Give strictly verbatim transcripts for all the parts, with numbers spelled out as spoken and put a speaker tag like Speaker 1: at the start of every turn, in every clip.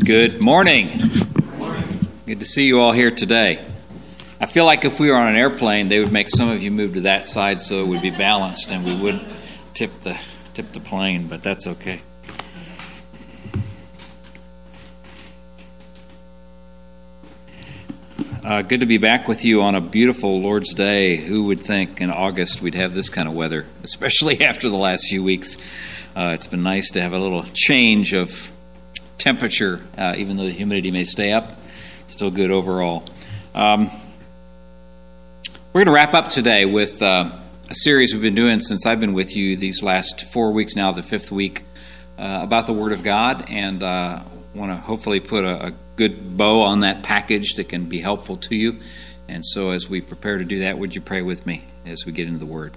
Speaker 1: Good morning. Good morning. Good to see you all here today. I feel like if we were on an airplane, they would make some of you move to that side so it would be balanced and we wouldn't tip the tip the plane, but that's okay. Uh, good to be back with you on a beautiful Lord's Day. Who would think in August we'd have this kind of weather, especially after the last few weeks. Uh, it's been nice to have a little change of temperature, uh, even though the humidity may stay up. Still good overall. Um, we're going to wrap up today with uh, a series we've been doing since I've been with you these last four weeks now, the fifth week, uh, about the Word of God, and uh, want to hopefully put a, a good bow on that package that can be helpful to you. And so as we prepare to do that, would you pray with me as we get into the Word?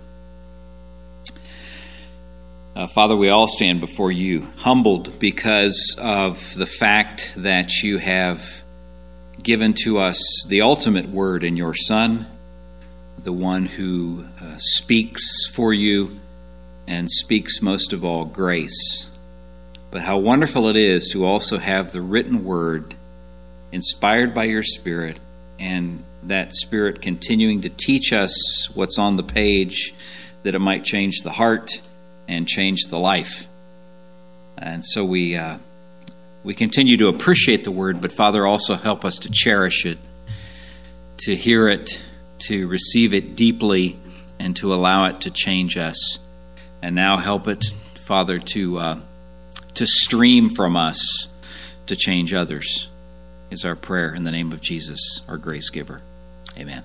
Speaker 1: Uh, Father, we all stand before you, humbled because of the fact that you have given to us the ultimate word in your Son, the one who uh, speaks for you and speaks most of all grace. But how wonderful it is to also have the written word inspired by your Spirit, and that Spirit continuing to teach us what's on the page, that it might change the heart and change the life. And so we uh, we continue to appreciate the word, but Father, also help us to cherish it, to hear it, to receive it deeply, and to allow it to change us. And now help it, Father, to uh, to stream from us to change others, is our prayer in the name of Jesus, our grace giver. Amen.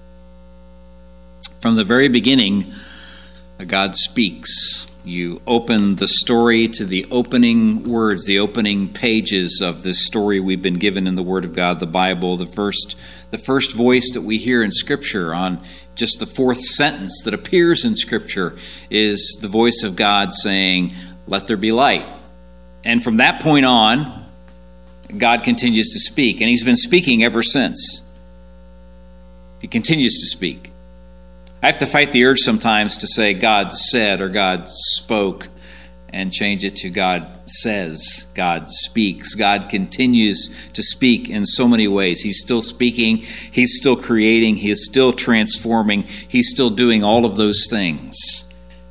Speaker 1: From the very beginning, God speaks. You open the story to the opening words, the opening pages of this story we've been given in the Word of God, the Bible. The first, the first voice that we hear in Scripture, on just the fourth sentence that appears in Scripture, is the voice of God saying, "Let there be light." And from that point on, God continues to speak, and He's been speaking ever since. He continues to speak. I have to fight the urge sometimes to say God said or God spoke and change it to God says, God speaks. God continues to speak in so many ways. He's still speaking. He's still creating. He is still transforming. He's still doing all of those things.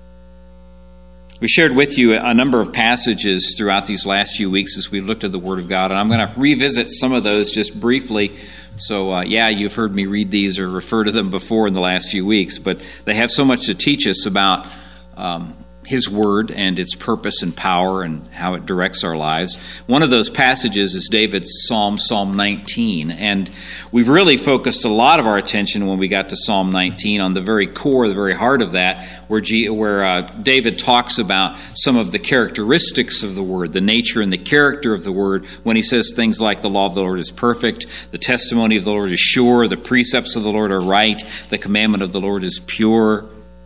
Speaker 1: We shared with you a number of passages throughout these last few weeks as we looked at the Word of God, and I'm going to revisit some of those just briefly. So, uh, yeah, you've heard me read these or refer to them before in the last few weeks, but they have so much to teach us about um, His Word and its purpose and power and how it directs our lives. One of those passages is David's Psalm, Psalm nineteen, and we've really focused a lot of our attention when we got to Psalm nineteen on the very core, the very heart of that, where, G, where uh, David talks about some of the characteristics of the Word, the nature and the character of the Word, when he says things like the law of the Lord is perfect, the testimony of the Lord is sure, the precepts of the Lord are right, the commandment of the Lord is pure.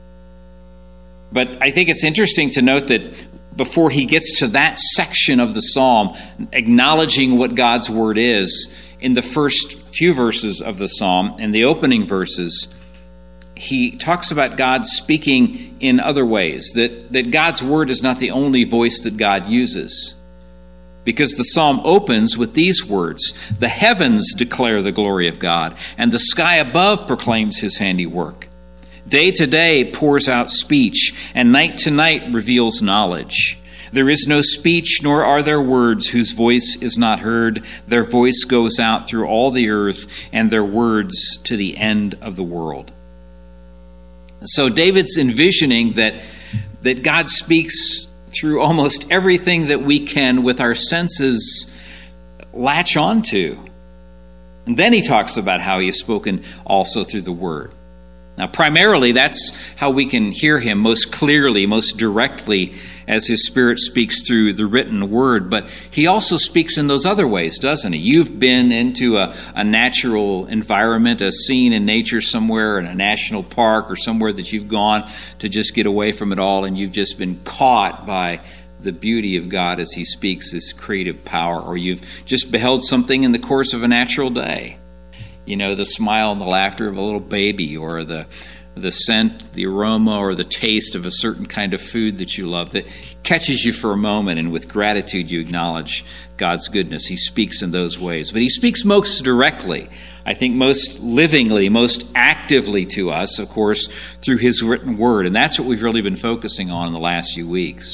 Speaker 1: But I think it's interesting to note that before he gets to that section of the psalm, acknowledging what God's word is, in the first few verses of the psalm, in the opening verses, he talks about God speaking in other ways, that, that God's word is not the only voice that God uses. Because the psalm opens with these words, "The heavens declare the glory of God, and the sky above proclaims His handiwork. Day to day pours out speech, and night to night reveals knowledge. There is no speech, nor are there words whose voice is not heard. Their voice goes out through all the earth, and their words to the end of the world." So David's envisioning that, that God speaks through almost everything that we can, with our senses, latch onto. And then he talks about how he has spoken also through the Word. Now, primarily, that's how we can hear Him most clearly, most directly, as His Spirit speaks through the written Word. But He also speaks in those other ways, doesn't He? You've been into a, a natural environment, a scene in nature somewhere, in a national park or somewhere that you've gone to just get away from it all, and you've just been caught by the beauty of God as He speaks, His creative power. Or you've just beheld something in the course of a natural day. You know, the smile and the laughter of a little baby, or the the scent, the aroma, or the taste of a certain kind of food that you love that catches you for a moment, and with gratitude you acknowledge God's goodness. He speaks in those ways. But he speaks most directly, I think most livingly, most actively to us, of course, through his written word. And that's what we've really been focusing on in the last few weeks.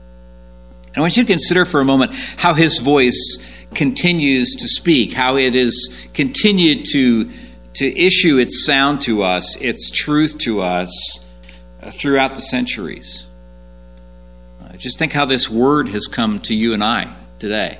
Speaker 1: And I want you to consider for a moment how his voice continues to speak, how it has continued to to issue its sound to us, its truth to us uh, throughout the centuries. Uh, just think how this word has come to you and I today.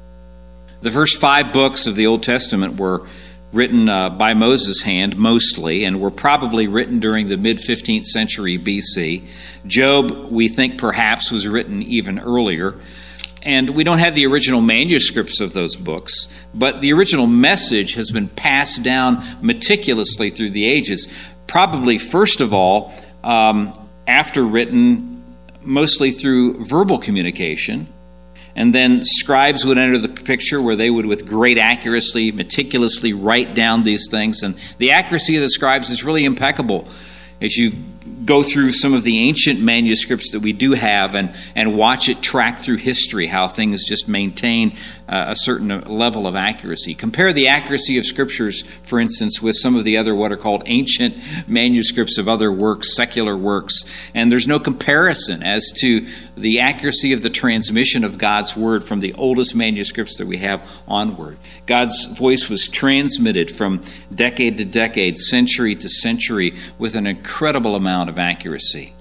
Speaker 1: The first five books of the Old Testament were written uh, by Moses' hand, mostly, and were probably written during the mid-fifteenth century B C. Job, we think perhaps, was written even earlier. And we don't have the original manuscripts of those books, but the original message has been passed down meticulously through the ages, probably first of all, um, after written mostly through verbal communication. And then scribes would enter the picture, where they would, with great accuracy, meticulously write down these things. And the accuracy of the scribes is really impeccable. As you go through some of the ancient manuscripts that we do have and, and watch it track through history, how things just maintain uh, a certain level of accuracy. Compare the accuracy of scriptures, for instance, with some of the other what are called ancient manuscripts of other works, secular works, and there's no comparison as to the accuracy of the transmission of God's word from the oldest manuscripts that we have onward. God's voice was transmitted from decade to decade, century to century, with an incredible amount of accuracy.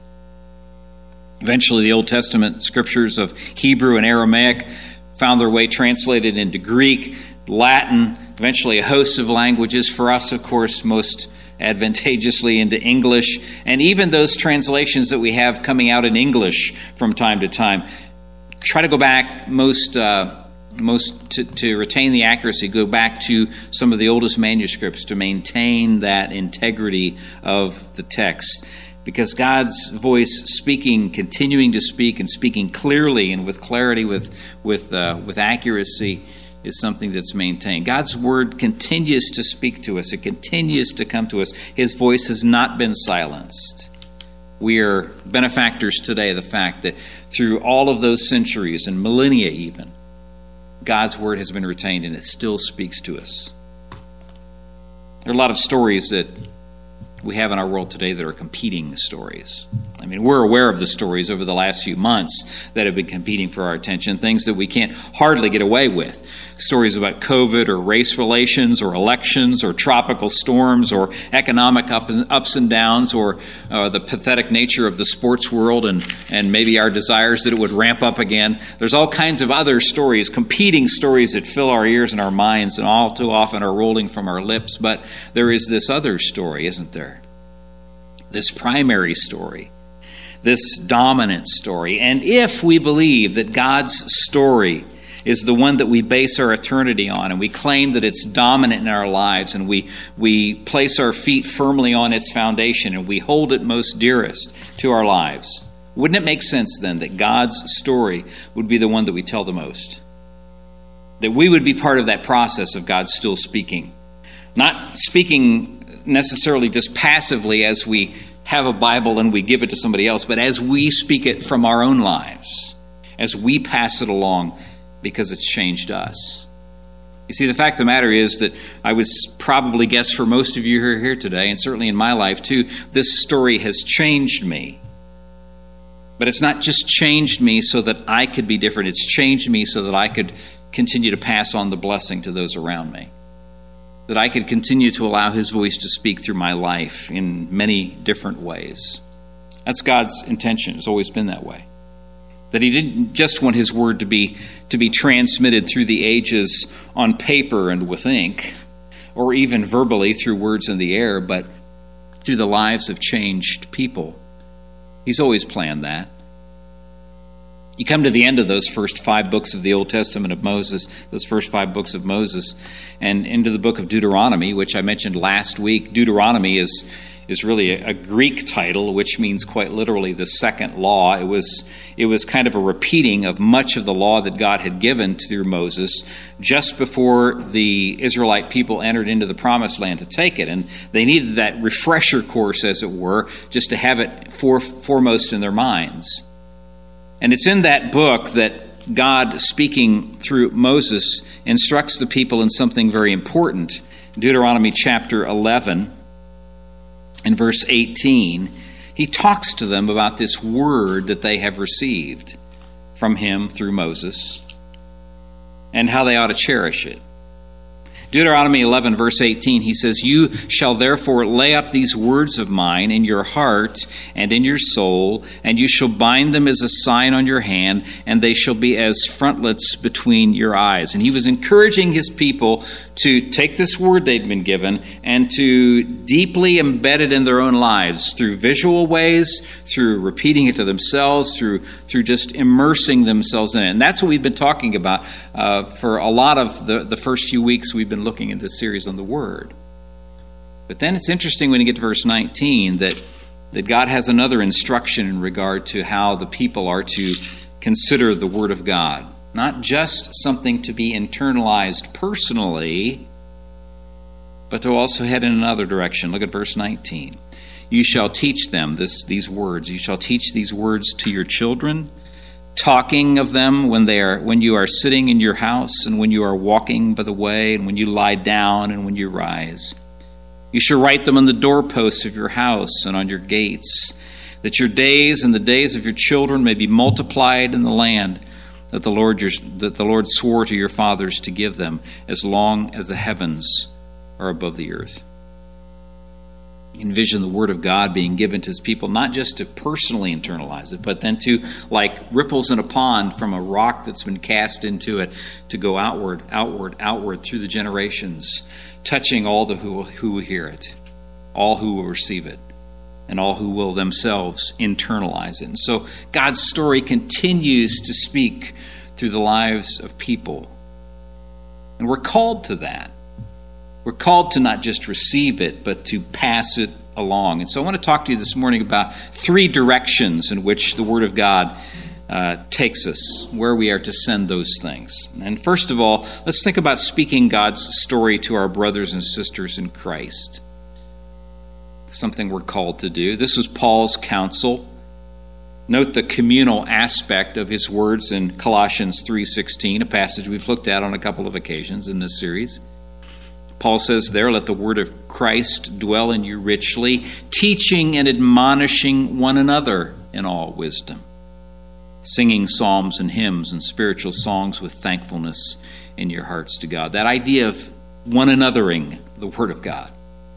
Speaker 1: Eventually, the Old Testament scriptures of Hebrew and Aramaic found their way translated into Greek, Latin, eventually a host of languages. For us, of course, most advantageously into English, and even those translations that we have coming out in English from time to time. Try to go back most uh, most to, to retain the accuracy, go back to some of the oldest manuscripts to maintain that integrity of the text. Because God's voice speaking, continuing to speak and speaking clearly and with clarity, with with uh, with accuracy, is something that's maintained. God's word continues to speak to us. It continues to come to us. His voice has not been silenced. We are benefactors today of the fact that through all of those centuries and millennia even, God's word has been retained and it still speaks to us. There are a lot of stories that we have in our world today that are competing stories. I mean, we're aware of the stories over the last few months that have been competing for our attention, things that we can't hardly get away with. Stories about COVID or race relations or elections or tropical storms or economic up and, ups and downs or uh, the pathetic nature of the sports world and, and maybe our desires that it would ramp up again. There's all kinds of other stories, competing stories that fill our ears and our minds and all too often are rolling from our lips. But there is this other story, isn't there? This primary story. This dominant story. And if we believe that God's story is the one that we base our eternity on, and we claim that it's dominant in our lives, and we, we place our feet firmly on its foundation, and we hold it most dearest to our lives, wouldn't it make sense then that God's story would be the one that we tell the most? That we would be part of that process of God still speaking. Not speaking necessarily just passively as we have a Bible and we give it to somebody else, but as we speak it from our own lives, as we pass it along because it's changed us. You see, the fact of the matter is that I would probably guess for most of you who are here today, and certainly in my life too, this story has changed me. But it's not just changed me so that I could be different. It's changed me so that I could continue to pass on the blessing to those around me. That I could continue to allow His voice to speak through my life in many different ways. That's God's intention. It's always been that way. That He didn't just want His word to be to be transmitted through the ages on paper and with ink, or even verbally through words in the air, but through the lives of changed people. He's always planned that. You come to the end of those first five books of the Old Testament of Moses, those first five books of Moses, and into the book of Deuteronomy, which I mentioned last week. Deuteronomy is is really a, a Greek title, which means quite literally the second law. It was it was kind of a repeating of much of the law that God had given through Moses just before the Israelite people entered into the promised land to take it. And they needed that refresher course, as it were, just to have it for, foremost in their minds. And it's in that book that God, speaking through Moses, instructs the people in something very important. Deuteronomy chapter eleven and verse eighteen, he talks to them about this word that they have received from him through Moses and how they ought to cherish it. Deuteronomy eleven, verse eighteen, he says, "You shall therefore lay up these words of mine in your heart and in your soul, and you shall bind them as a sign on your hand, and they shall be as frontlets between your eyes." And he was encouraging his people to take this word they'd been given and to deeply embed it in their own lives through visual ways, through repeating it to themselves, through through just immersing themselves in it. And that's what we've been talking about uh, for a lot of the, the first few weeks we've been looking at this series on the Word. But then it's interesting when you get to verse nineteen that, that God has another instruction in regard to how the people are to consider the Word of God. Not just something to be internalized personally, but to also head in another direction. Look at verse nineteen. "You shall teach them this, these words. You shall teach these words to your children, talking of them when they are when you are sitting in your house, and when you are walking by the way, and when you lie down, and when you rise. You shall write them on the doorposts of your house and on your gates, that your days and the days of your children may be multiplied in the land that the Lord your, that the Lord swore to your fathers to give them, as long as the heavens are above the earth." Envision the Word of God being given to his people, not just to personally internalize it, but then to, like ripples in a pond from a rock that's been cast into it, to go outward, outward, outward through the generations, touching all the who, who will hear it, all who will receive it, and all who will themselves internalize it. And so God's story continues to speak through the lives of people. And we're called to that. We're called to not just receive it, but to pass it along. And so I want to talk to you this morning about three directions in which the Word of God uh, takes us, where we are to send those things. And first of all, let's think about speaking God's story to our brothers and sisters in Christ. Something we're called to do. This was Paul's counsel. Note the communal aspect of his words in Colossians three sixteen, a passage we've looked at on a couple of occasions in this series. Paul says there, "Let the word of Christ dwell in you richly, teaching and admonishing one another in all wisdom, singing psalms and hymns and spiritual songs with thankfulness in your hearts to God." That idea of one anothering the Word of God.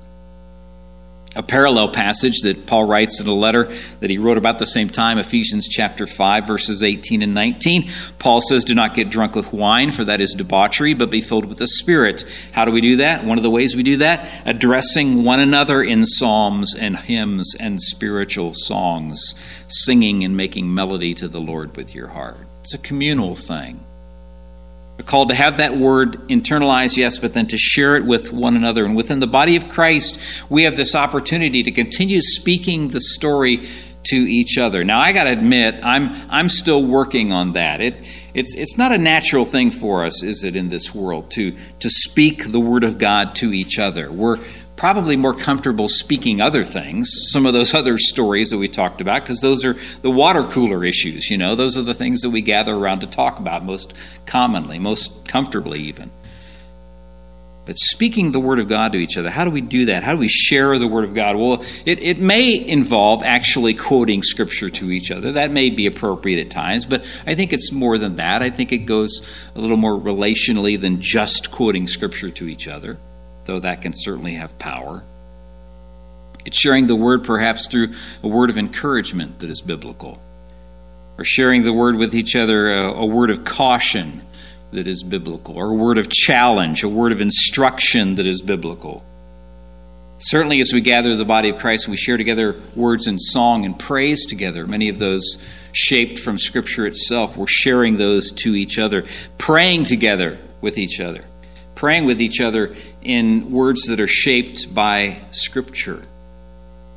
Speaker 1: A parallel passage that Paul writes in a letter that he wrote about the same time, Ephesians chapter five, verses eighteen and nineteen. Paul says, "Do not get drunk with wine, for that is debauchery, but be filled with the Spirit." How do we do that? One of the ways we do that, addressing one another in psalms and hymns and spiritual songs, singing and making melody to the Lord with your heart. It's a communal thing. We're called to have that word internalized, yes, but then to share it with one another. And within the body of Christ, we have this opportunity to continue speaking the story to each other. Now, I got to admit, I'm I'm still working on that. It it's it's not a natural thing for us, is it, in this world, to to speak the Word of God to each other. We're probably more comfortable speaking other things, some of those other stories that we talked about, because those are the water cooler issues, you know. Those are the things that we gather around to talk about most commonly, most comfortably even. But speaking the Word of God to each other, how do we do that? How do we share the Word of God? Well, it, it may involve actually quoting Scripture to each other. That may be appropriate at times, but I think it's more than that. I think it goes a little more relationally than just quoting Scripture to each other, though that can certainly have power. It's sharing the Word perhaps through a word of encouragement that is biblical, or sharing the Word with each other, a, a word of caution that is biblical, or a word of challenge, a word of instruction that is biblical. Certainly as we gather the body of Christ, we share together words in song and praise together, many of those shaped from Scripture itself. We're sharing those to each other, praying together with each other, praying with each other in words that are shaped by Scripture.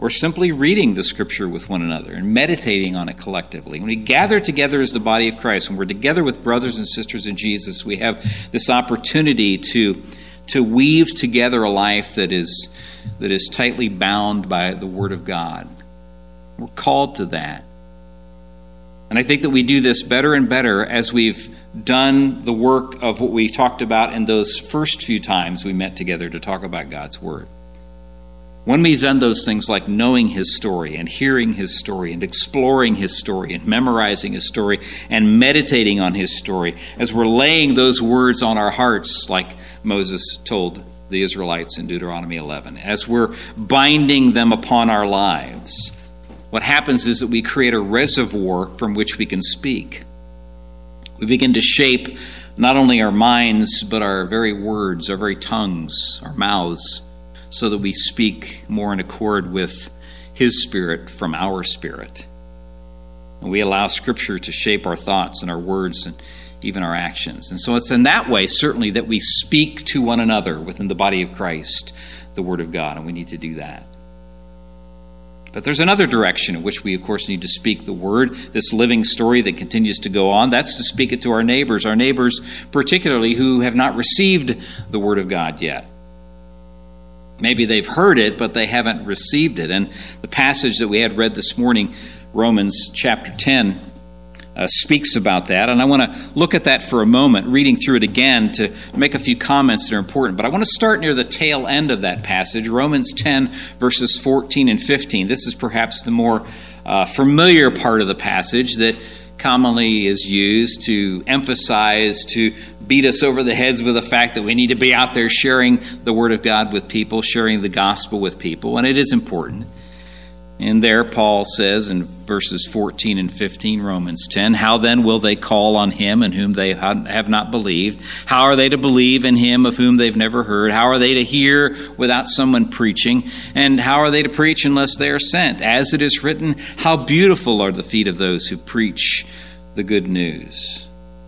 Speaker 1: or simply reading the Scripture with one another and meditating on it collectively. When we gather together as the body of Christ, when we're together with brothers and sisters in Jesus, we have this opportunity to, to weave together a life that is, that is tightly bound by the Word of God. We're called to that. And I think that we do this better and better as we've done the work of what we talked about in those first few times we met together to talk about God's Word. When we've done those things like knowing His story and hearing His story and exploring His story and memorizing His story and meditating on His story, as we're laying those words on our hearts like Moses told the Israelites in Deuteronomy eleven, as we're binding them upon our lives, what happens is that we create a reservoir from which we can speak. We begin to shape not only our minds, but our very words, our very tongues, our mouths, so that we speak more in accord with His Spirit from our spirit. And we allow Scripture to shape our thoughts and our words and even our actions. And so it's in that way, certainly, that we speak to one another within the body of Christ, the Word of God, and we need to do that. But there's another direction in which we, of course, need to speak the Word, this living story that continues to go on. That's to speak it to our neighbors, our neighbors particularly who have not received the Word of God yet. Maybe they've heard it, but they haven't received it. And the passage that we had read this morning, Romans chapter ten, uh, speaks about that. And I want to look at that for a moment, reading through it again to make a few comments that are important. But I want to start near the tail end of that passage, Romans ten, verses fourteen and fifteen. This is perhaps the more uh, familiar part of the passage that commonly is used to emphasize, to beat us over the heads with the fact that we need to be out there sharing the Word of God with people, sharing the gospel with people, and it is important. And there Paul says in verses fourteen and fifteen, Romans ten, "How then will they call on Him in whom they have not believed? How are they to believe in Him of whom they've never heard? How are they to hear without someone preaching? And how are they to preach unless they are sent? As it is written, how beautiful are the feet of those who preach the good news."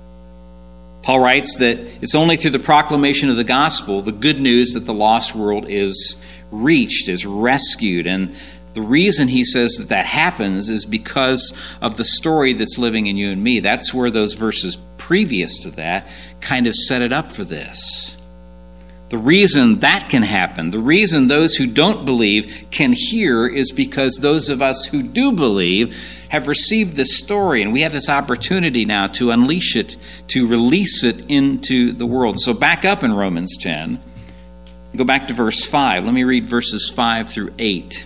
Speaker 1: Paul writes that it's only through the proclamation of the gospel, the good news, that the lost world is reached, is rescued. And the reason he says that that happens is because of the story that's living in you and me. That's where those verses previous to that kind of set it up for this. The reason that can happen, the reason those who don't believe can hear, is because those of us who do believe have received this story, and we have this opportunity now to unleash it, to release it into the world. So back up in Romans ten, go back to verse five. Let me read verses five through eight.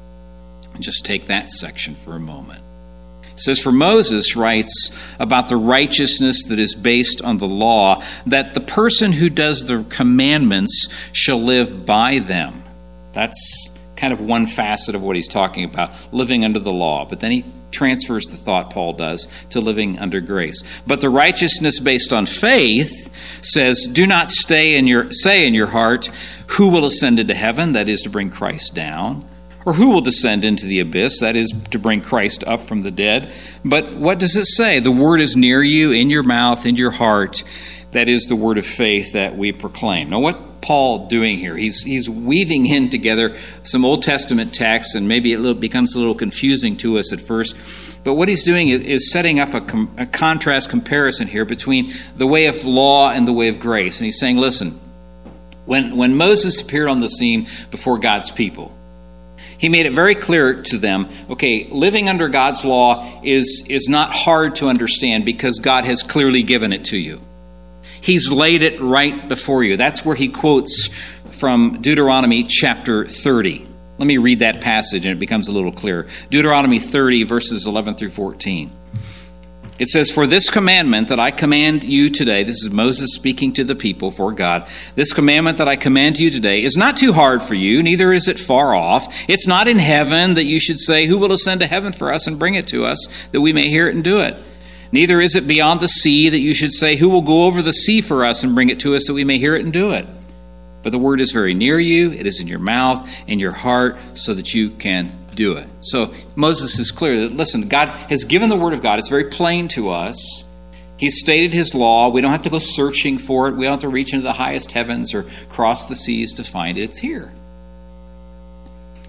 Speaker 1: And just take that section for a moment. It says, "For Moses writes about the righteousness that is based on the law, that the person who does the commandments shall live by them." That's kind of one facet of what he's talking about, living under the law. But then he transfers the thought, Paul does, to living under grace. "But the righteousness based on faith says, do not stay in your say in your heart, who will ascend into heaven?" That is to bring Christ down. "Or who will descend into the abyss?" That is to bring Christ up from the dead. "But what does it say? The word is near you, in your mouth, in your heart." That is the word of faith that we proclaim. Now, what Paul doing here? He's he's weaving in together some Old Testament texts, and maybe it becomes a little confusing to us at first. But what he's doing is, is setting up a, com, a contrast comparison here between the way of law and the way of grace. And he's saying, listen, when when Moses appeared on the scene before God's people, he made it very clear to them, okay, living under God's law is, is not hard to understand because God has clearly given it to you. He's laid it right before you. That's where he quotes from Deuteronomy chapter thirty. Let me read that passage and it becomes a little clearer. Deuteronomy thirty, verses eleven through fourteen. It says, "For this commandment that I command you today," this is Moses speaking to the people for God, "this commandment that I command to you today is not too hard for you, neither is it far off. It's not in heaven that you should say, who will ascend to heaven for us and bring it to us, that we may hear it and do it? Neither is it beyond the sea that you should say, who will go over the sea for us and bring it to us, that we may hear it and do it? But the word is very near you, it is in your mouth, in your heart, so that you can do it." So Moses is clear that, listen, God has given the word of God. It's very plain to us. He's stated his law. We don't have to go searching for it. We don't have to reach into the highest heavens or cross the seas to find it. It's here.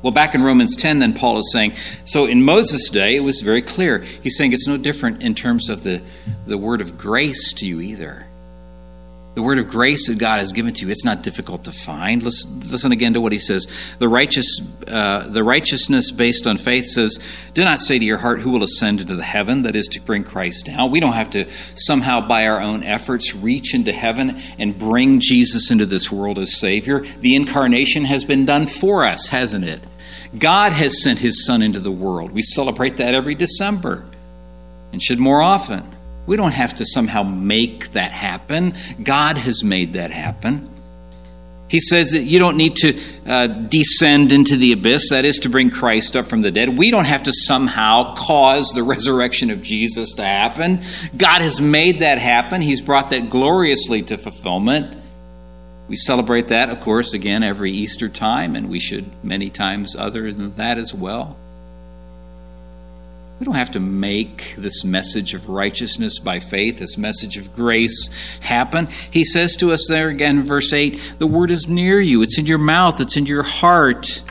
Speaker 1: Well, back in Romans ten, then Paul is saying, so in Moses' day, it was very clear. He's saying it's no different in terms of the, the word of grace to you either. The word of grace that God has given to you, it's not difficult to find. Listen, listen again to what he says. The righteous, uh, the righteousness based on faith says, do not say to your heart, who will ascend into the heaven, that is to bring Christ down. We don't have to somehow by our own efforts reach into heaven and bring Jesus into this world as Savior. The incarnation has been done for us, hasn't it? God has sent his Son into the world. We celebrate that every December and should more often. We don't have to somehow make that happen. God has made that happen. He says that you don't need to uh, descend into the abyss, that is to bring Christ up from the dead. We don't have to somehow cause the resurrection of Jesus to happen. God has made that happen. He's brought that gloriously to fulfillment. We celebrate that, of course, again, every Easter time, and we should many times other than that as well. We don't have to make this message of righteousness by faith, this message of grace happen. He says to us there again, verse eight, the word is near you. It's in your mouth. It's in your heart.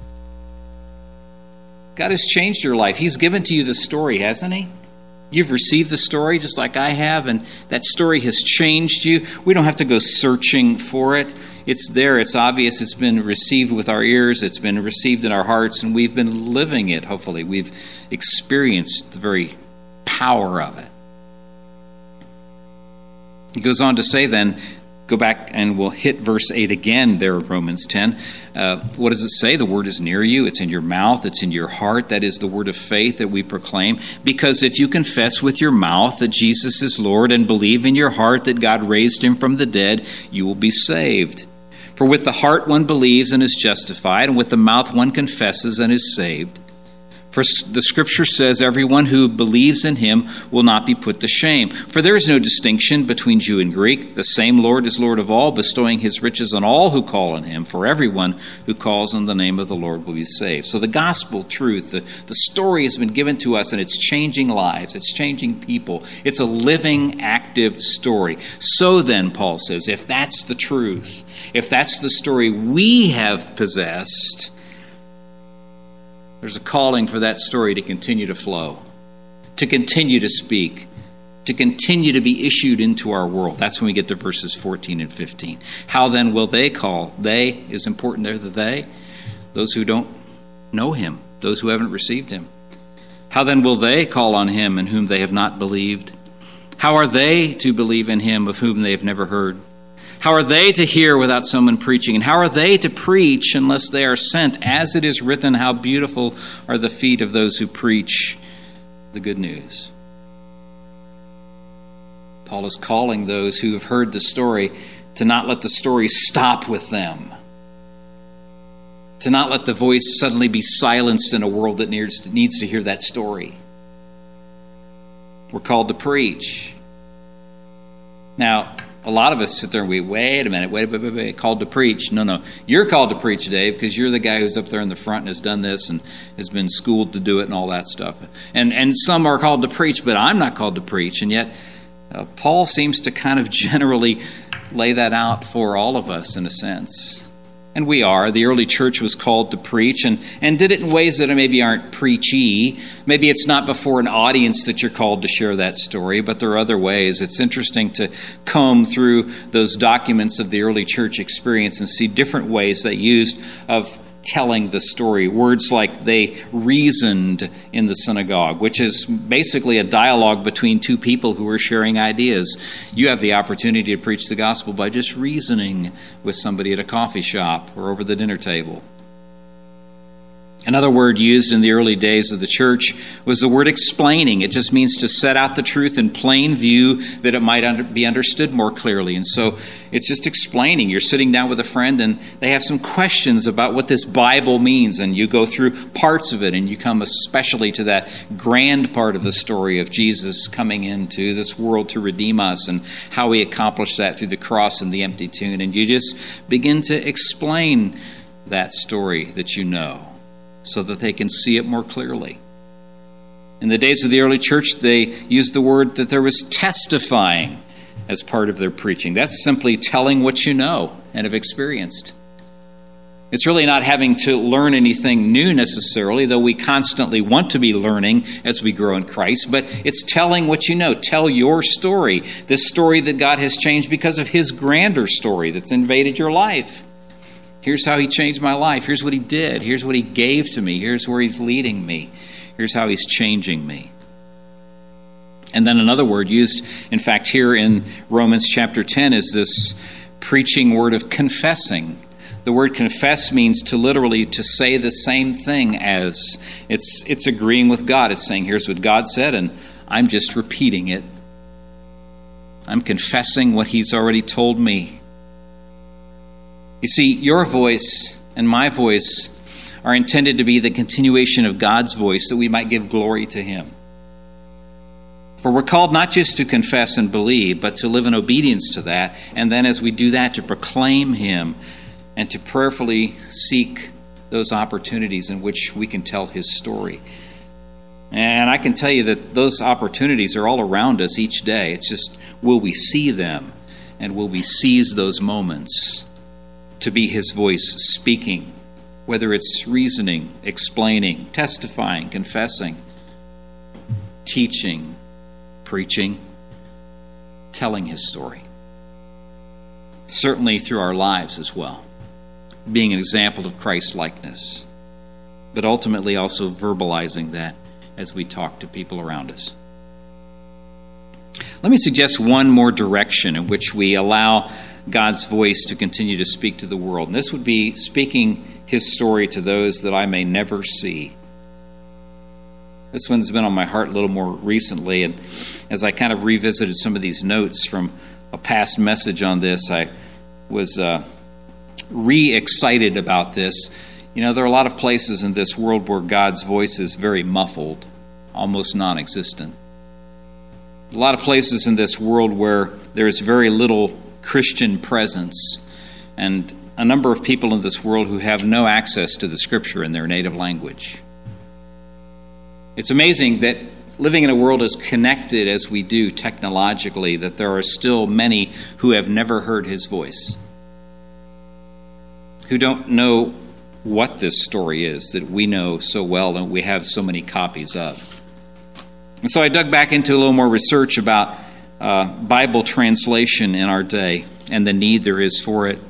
Speaker 1: God has changed your life. He's given to you the story, hasn't he? You've received the story just like I have, and that story has changed you. We don't have to go searching for it. It's there. It's obvious. It's been received with our ears. It's been received in our hearts, and we've been living it, hopefully. We've experienced the very power of it. He goes on to say then, go back and we'll hit verse eight again there in Romans ten. Uh, what does it say? The word is near you. It's in your mouth. It's in your heart. That is the word of faith that we proclaim. Because if you confess with your mouth that Jesus is Lord and believe in your heart that God raised him from the dead, you will be saved. For with the heart one believes and is justified, and with the mouth one confesses and is saved. For the Scripture says, everyone who believes in him will not be put to shame. For there is no distinction between Jew and Greek. The same Lord is Lord of all, bestowing his riches on all who call on him. For everyone who calls on the name of the Lord will be saved. So the gospel truth, the, the story has been given to us, and it's changing lives. It's changing people. It's a living, active story. So then, Paul says, if that's the truth, if that's the story we have possessed, there's a calling for that story to continue to flow, to continue to speak, to continue to be issued into our world. That's when we get to verses fourteen and fifteen. How then will they call? They is important there, the they. Those who don't know him, those who haven't received him. How then will they call on him in whom they have not believed? How are they to believe in him of whom they have never heard? How are they to hear without someone preaching? And how are they to preach unless they are sent? As it is written, how beautiful are the feet of those who preach the good news. Paul is calling those who have heard the story to not let the story stop with them. To not let the voice suddenly be silenced in a world that needs, needs to hear that story. We're called to preach. Now, a lot of us sit there and we, wait a minute, wait, wait, wait, wait, called to preach. No, no, you're called to preach, Dave, because you're the guy who's up there in the front and has done this and has been schooled to do it and all that stuff. And and some are called to preach, but I'm not called to preach. And yet, uh, Paul seems to kind of generally lay that out for all of us in a sense. And we are. The early church was called to preach and, and did it in ways that maybe aren't preachy. Maybe it's not before an audience that you're called to share that story, but there are other ways. It's interesting to comb through those documents of the early church experience and see different ways they used of telling the story. Words like they reasoned in the synagogue, which is basically a dialogue between two people who are sharing ideas. You have the opportunity to preach the gospel by just reasoning with somebody at a coffee shop or over the dinner table. Another word used in the early days of the church was the word explaining. It just means to set out the truth in plain view that it might under, be understood more clearly. And so it's just explaining. You're sitting down with a friend and they have some questions about what this Bible means, and you go through parts of it and you come especially to that grand part of the story of Jesus coming into this world to redeem us and how he accomplished that through the cross and the empty tomb. And you just begin to explain that story that you know, so that they can see it more clearly. In the days of the early church, they used the word that there was testifying as part of their preaching. That's simply telling what you know and have experienced. It's really not having to learn anything new necessarily, though we constantly want to be learning as we grow in Christ, but it's telling what you know. Tell your story, this story that God has changed because of his grander story that's invaded your life. Here's how he changed my life. Here's what he did. Here's what he gave to me. Here's where he's leading me. Here's how he's changing me. And then another word used, in fact, here in Romans chapter ten is this preaching word of confessing. The word confess means to literally to say the same thing as. It's it's agreeing with God. It's saying, here's what God said, and I'm just repeating it. I'm confessing what he's already told me. You see, your voice and my voice are intended to be the continuation of God's voice that we might give glory to him. For we're called not just to confess and believe, but to live in obedience to that, and then as we do that, to proclaim him and to prayerfully seek those opportunities in which we can tell his story. And I can tell you that those opportunities are all around us each day. It's just, will we see them, and will we seize those moments to be his voice speaking, whether it's reasoning, explaining, testifying, confessing, teaching, preaching, telling his story. Certainly through our lives as well, being an example of Christ-likeness, but ultimately also verbalizing that as we talk to people around us. Let me suggest one more direction in which we allow God's voice to continue to speak to the world. And this would be speaking his story to those that I may never see. This one's been on my heart a little more recently, and as I kind of revisited some of these notes from a past message on this, I was uh, re-excited about this. You know, there are a lot of places in this world where God's voice is very muffled, almost non-existent. A lot of places in this world where there is very little Christian presence, and a number of people in this world who have no access to the Scripture in their native language. It's amazing that living in a world as connected as we do technologically, that there are still many who have never heard his voice, who don't know what this story is that we know so well and we have so many copies of. And so I dug back into a little more research about uh, Bible translation in our day and the need there is for it.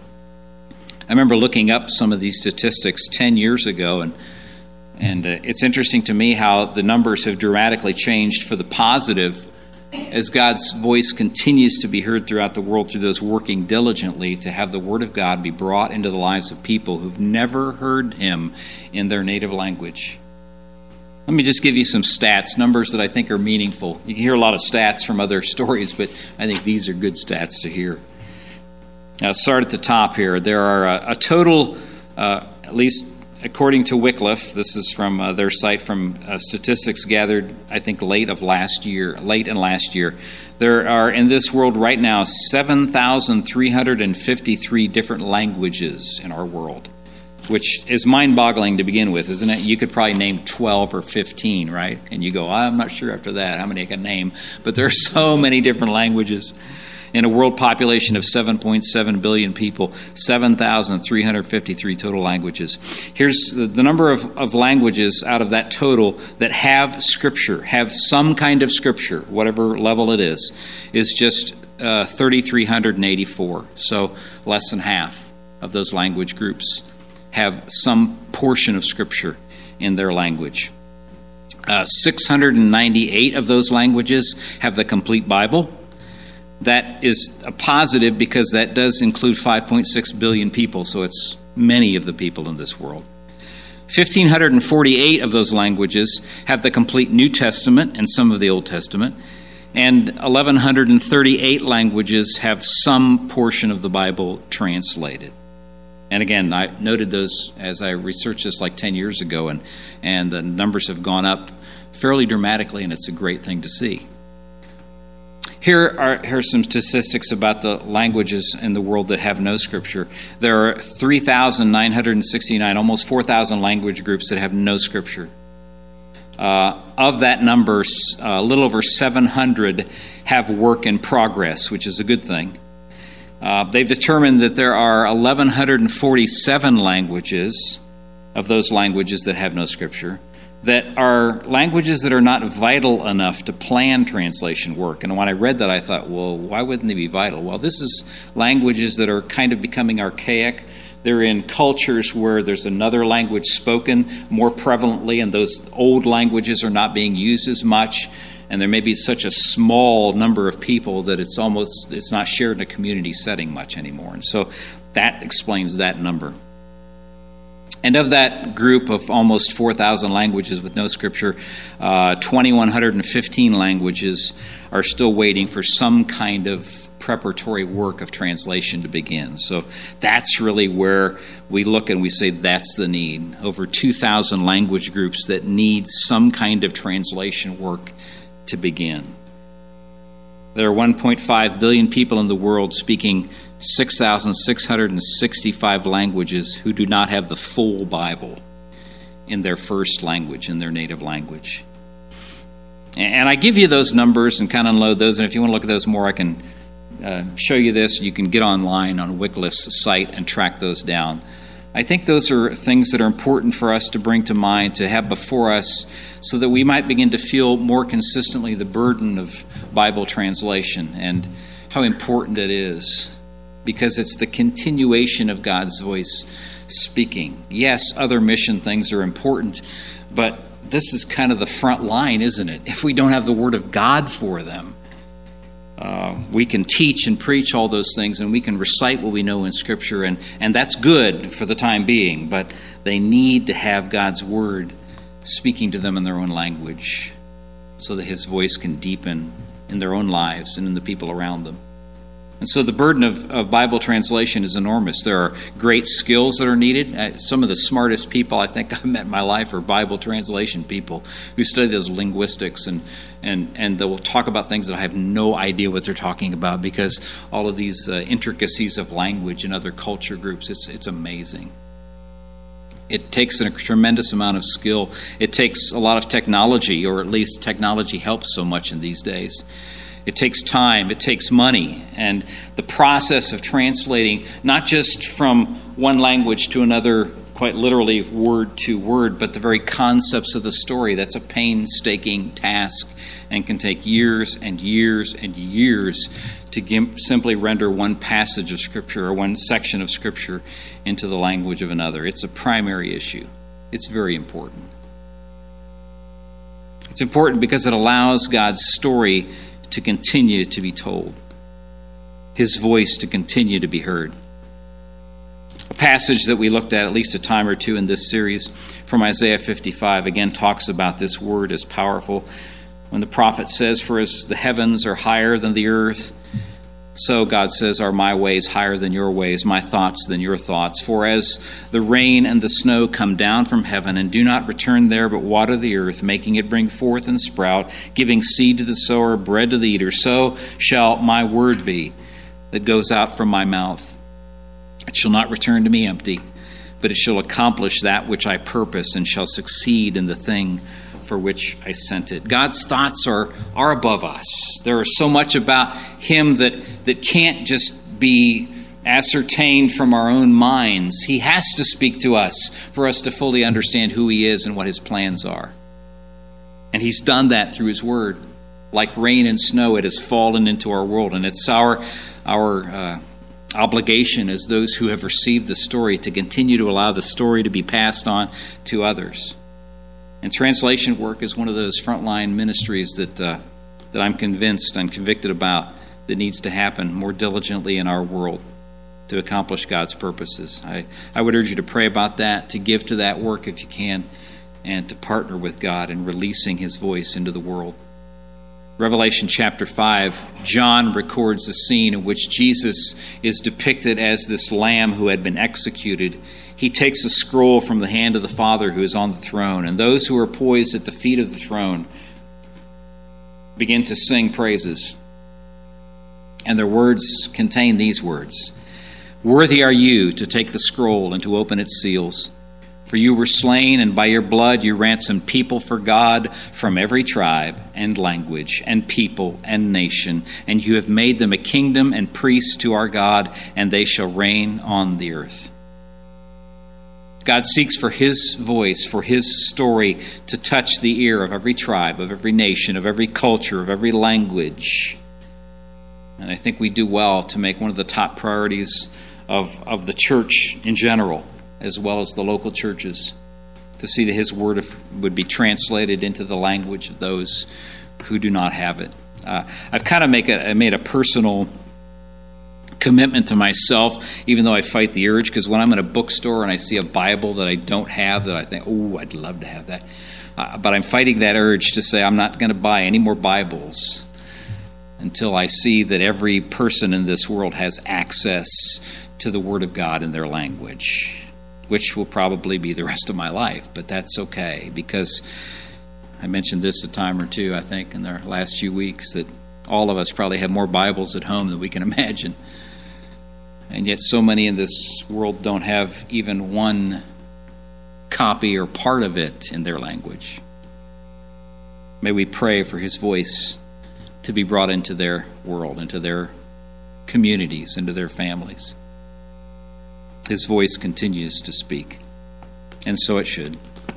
Speaker 1: I remember looking up some of these statistics ten years ago, and and uh, it's interesting to me how the numbers have dramatically changed for the positive as God's voice continues to be heard throughout the world through those working diligently to have the Word of God be brought into the lives of people who've never heard him in their native language. Let me just give you some stats, numbers that I think are meaningful. You can hear a lot of stats from other stories, but I think these are good stats to hear. Now, start at the top here. There are a, a total, uh, at least according to Wycliffe, this is from uh, their site, from uh, statistics gathered, I think, late of last year, late in last year. There are in this world right now seven thousand three hundred fifty-three different languages in our world, which is mind-boggling to begin with, isn't it? You could probably name twelve or fifteen, right? And you go, I'm not sure after that how many I can name, but there are so many different languages. In a world population of seven point seven billion people, seven thousand three hundred fifty-three total languages. Here's the, the number of, of languages out of that total that have Scripture, have some kind of Scripture, whatever level it is, is just uh, three thousand three hundred eighty-four. So less than half of those language groups have some portion of Scripture in their language. Uh, six hundred ninety-eight of those languages have the complete Bible. That is a positive because that does include five point six billion people, so it's many of the people in this world. one thousand five hundred forty-eight of those languages have the complete New Testament and some of the Old Testament, and one thousand one hundred thirty-eight languages have some portion of the Bible translated. And again, I noted those as I researched this like ten years ago, and, and the numbers have gone up fairly dramatically, and it's a great thing to see. Here are, here are some statistics about the languages in the world that have no Scripture. There are three thousand nine hundred sixty-nine, almost four thousand language groups that have no Scripture. Uh, of that number, uh, a little over seven hundred have work in progress, which is a good thing. Uh, they've determined that there are one thousand one hundred forty-seven languages of those languages that have no scripture, that are languages that are not vital enough to plan translation work. And when I read that, I thought, well, why wouldn't they be vital? Well, this is languages that are kind of becoming archaic. They're in cultures where there's another language spoken more prevalently, and those old languages are not being used as much. And there may be such a small number of people that it's almost, it's not shared in a community setting much anymore. And so that explains that number. And of that group of almost four thousand languages with no scripture, uh, two thousand one hundred fifteen languages are still waiting for some kind of preparatory work of translation to begin. So that's really where we look and we say that's the need. Over two thousand language groups that need some kind of translation work to begin. There are one point five billion people in the world speaking six thousand six hundred sixty-five languages who do not have the full Bible in their first language, in their native language. And I give you those numbers and kind of unload those, and if you want to look at those more, I can uh, show you this. You can get online on Wycliffe's site and track those down. I think those are things that are important for us to bring to mind, to have before us, so that we might begin to feel more consistently the burden of Bible translation and how important it is, because it's the continuation of God's voice speaking. Yes, other mission things are important, but this is kind of the front line, isn't it? If we don't have the Word of God for them, Uh, we can teach and preach all those things, and we can recite what we know in Scripture, and, and that's good for the time being, but they need to have God's Word speaking to them in their own language so that His voice can deepen in their own lives and in the people around them. And so the burden of, of Bible translation is enormous. There are great skills that are needed. Uh, some of the smartest people I think I've met in my life are Bible translation people who study those linguistics, and, and, and they will talk about things that I have no idea what they're talking about, because all of these uh, intricacies of language and other culture groups, it's, it's amazing. It takes a tremendous amount of skill. It takes a lot of technology, or at least technology helps so much in these days. It takes time, it takes money, and the process of translating, not just from one language to another, quite literally word to word, but the very concepts of the story, that's a painstaking task and can take years and years and years to gim- simply render one passage of Scripture or one section of Scripture into the language of another. It's a primary issue. It's very important. It's important because it allows God's story to continue to be told, His voice to continue to be heard. A passage that we looked at at least a time or two in this series from Isaiah fifty-five again talks about this word as powerful. When the prophet says, "For as the heavens are higher than the earth, so," God says, "are my ways higher than your ways, my thoughts than your thoughts. For as the rain and the snow come down from heaven and do not return there, but water the earth, making it bring forth and sprout, giving seed to the sower, bread to the eater, so shall my word be that goes out from my mouth. It shall not return to me empty, but it shall accomplish that which I purpose, and shall succeed in the thing for which I sent it." God's thoughts are, are above us. There is so much about Him that, that can't just be ascertained from our own minds. He has to speak to us for us to fully understand who He is and what His plans are. And He's done that through His Word. Like rain and snow, it has fallen into our world, and it's our, our uh, obligation as those who have received the story to continue to allow the story to be passed on to others. And translation work is one of those frontline ministries that uh, that I'm convinced, I'm convicted about, that needs to happen more diligently in our world to accomplish God's purposes. I, I would urge you to pray about that, to give to that work if you can, and to partner with God in releasing His voice into the world. Revelation chapter five, John records a scene in which Jesus is depicted as this lamb who had been executed. He takes a scroll from the hand of the Father who is on the throne, and those who are poised at the feet of the throne begin to sing praises. And their words contain these words: "Worthy are you to take the scroll and to open its seals. For you were slain, and by your blood you ransomed people for God from every tribe and language and people and nation. And you have made them a kingdom and priests to our God, and they shall reign on the earth. God seeks for his voice, for his story to touch the ear of every tribe, of every nation, of every culture, of every language. And I think we do well to make one of the top priorities of, of the church in general, as well as the local churches, to see that his word would be translated into the language of those who do not have it. Uh, I've kind of make a, I made a personal commitment to myself, even though I fight the urge, because when I'm in a bookstore and I see a Bible that I don't have, that I think, oh, I'd love to have that. Uh, but I'm fighting that urge to say I'm not going to buy any more Bibles until I see that every person in this world has access to the Word of God in their language, which will probably be the rest of my life, but that's okay, because I mentioned this a time or two, I think, in the last few weeks, that all of us probably have more Bibles at home than we can imagine. And yet so many in this world don't have even one copy or part of it in their language. May we pray for his voice to be brought into their world, into their communities, into their families. His voice continues to speak, and so it should.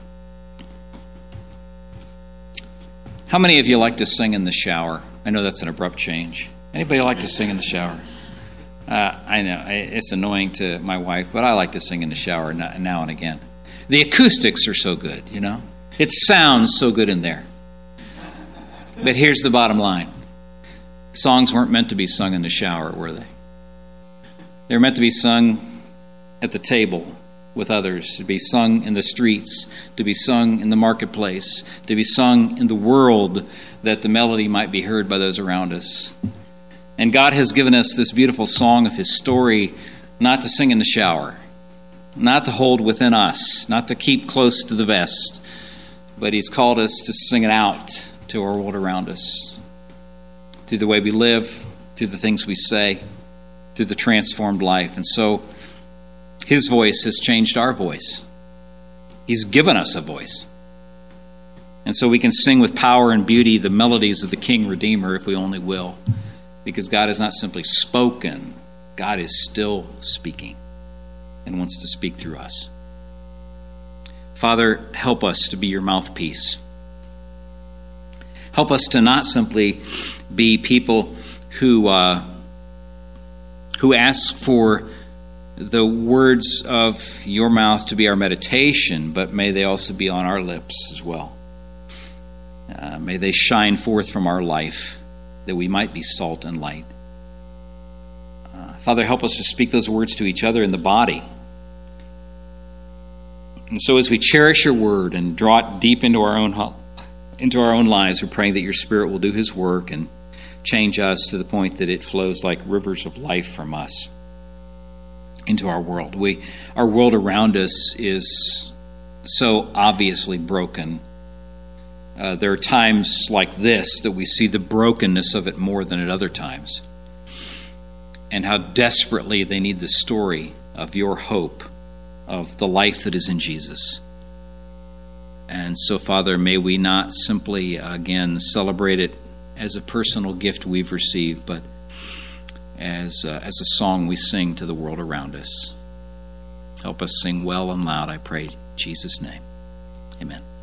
Speaker 1: How many of you like to sing in the shower? I know that's an abrupt change. Anybody like to sing in the shower? Uh, I know, it's annoying to my wife, but I like to sing in the shower now and again. The acoustics are so good, you know? It sounds so good in there. But here's the bottom line. Songs weren't meant to be sung in the shower, were they? They were meant to be sung at the table with others, to be sung in the streets, to be sung in the marketplace, to be sung in the world, that the melody might be heard by those around us. And God has given us this beautiful song of his story, not to sing in the shower, not to hold within us, not to keep close to the vest, but he's called us to sing it out to our world around us, through the way we live, through the things we say, through the transformed life. And so his voice has changed our voice. He's given us a voice. And so we can sing with power and beauty the melodies of the King Redeemer if we only will. Because God has not simply spoken, God is still speaking and wants to speak through us. Father, help us to be your mouthpiece. Help us to not simply be people who uh, who ask for the words of your mouth to be our meditation, but may they also be on our lips as well. Uh, may they shine forth from our life, that we might be salt and light. Uh, Father, help us to speak those words to each other in the body. And so as we cherish your word and draw it deep into our own into our own lives, we're praying that your Spirit will do his work and change us to the point that it flows like rivers of life from us into our world. We, our world around us is so obviously broken. Uh, there are times like this that we see the brokenness of it more than at other times, and how desperately they need the story of your hope, of the life that is in Jesus. And so, Father, may we not simply, again, celebrate it as a personal gift we've received, but as uh, as a song we sing to the world around us. Help us sing well and loud, I pray in Jesus' name. Amen.